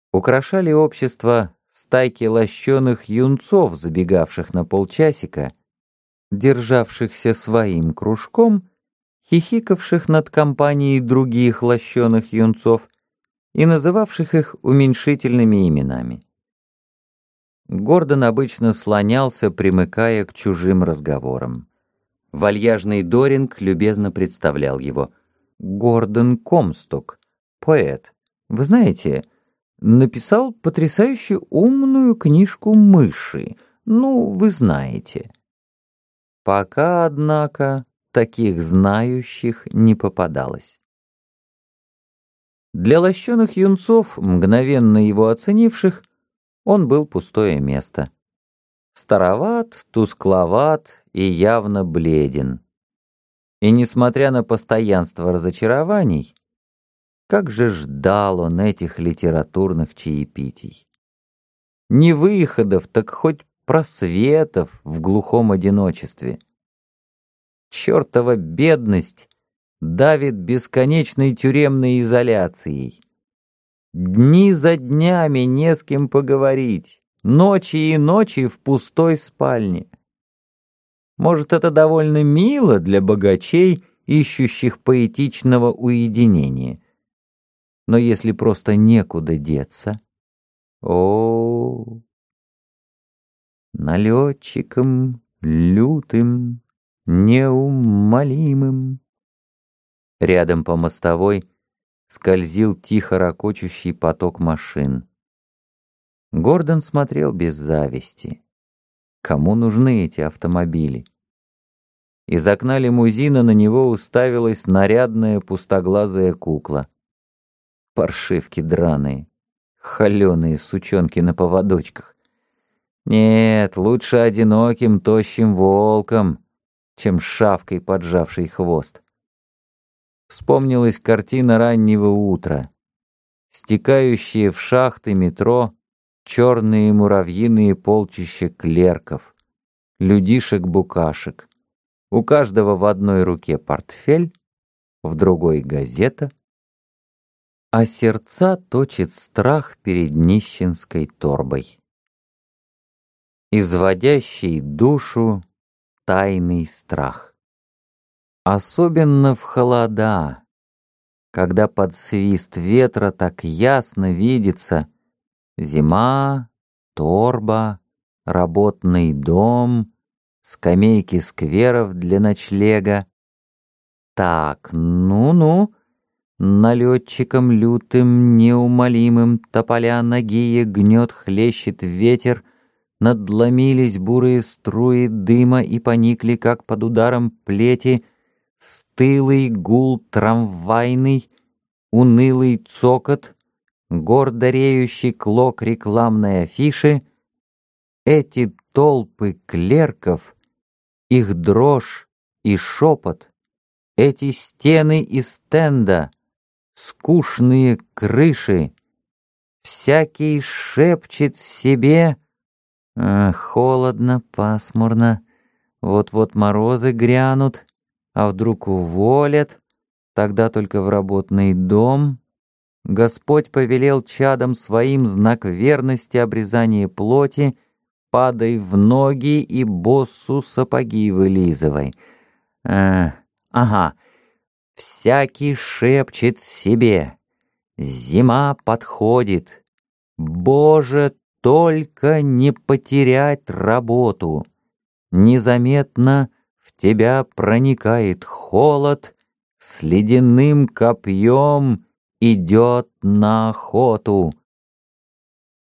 Украшали общество стайки лощеных юнцов, забегавших на полчасика, державшихся своим кружком, хихикавших над компанией других лощеных юнцов и называвших их уменьшительными именами. Гордон обычно слонялся, примыкая к чужим разговорам. Вальяжный Доринг любезно представлял его. Гордон Комсток, поэт. Вы знаете, написал потрясающе умную книжку «Мыши». Ну, вы знаете. Пока, однако, таких знающих не попадалось. Для лощеных юнцов, мгновенно его оценивших, он был пустое место. Староват, тускловат и явно бледен. И несмотря на постоянство разочарований, как же ждал он этих литературных чаепитий. Не выходов, так хоть просветов в глухом одиночестве. Чертова бедность давит бесконечной тюремной изоляцией. Дни за днями не с кем поговорить, ночи и ночи в пустой спальне. Может, это довольно мило для богачей, ищущих поэтичного уединения. Но если просто некуда деться, налетчиком лютым, неумолимым. Рядом по мостовой скользил тихо ракочущий поток машин. Гордон смотрел без зависти. Кому нужны эти автомобили? Из окна лимузина на него уставилась нарядная пустоглазая кукла. Паршивки драные, холеные сучонки на поводочках. Нет, лучше одиноким тощим волком, чем шавкой, поджавший хвост. Вспомнилась картина раннего утра. Стекающие в шахты метро черные муравьиные полчища клерков, людишек-букашек. У каждого в одной руке портфель, в другой газета, а сердца точит страх перед нищенской торбой. Изводящий душу тайный страх. Особенно в холода, когда под свист ветра так ясно видится зима, торба, работный дом, скамейки скверов для ночлега. Так, ну-ну, налетчиком лютым, неумолимым тополя ноги гнет, хлещет ветер, надломились бурые струи дыма и поникли, как под ударом плети, стылый гул трамвайный, унылый цокот, гордо реющий клок рекламной афиши. Эти толпы клерков, их дрожь и шепот, эти стены и стенда, скучные крыши, всякий шепчет себе: холодно, пасмурно, вот-вот морозы грянут, а вдруг уволят, тогда только в работный дом. Господь повелел чадам своим знак верности обрезание плоти, падай в ноги и боссу сапоги вылизывай. Ага, всякий шепчет себе: зима подходит, Боже, только не потерять работу. Незаметно в тебя проникает холод, с ледяным копьем идет на охоту.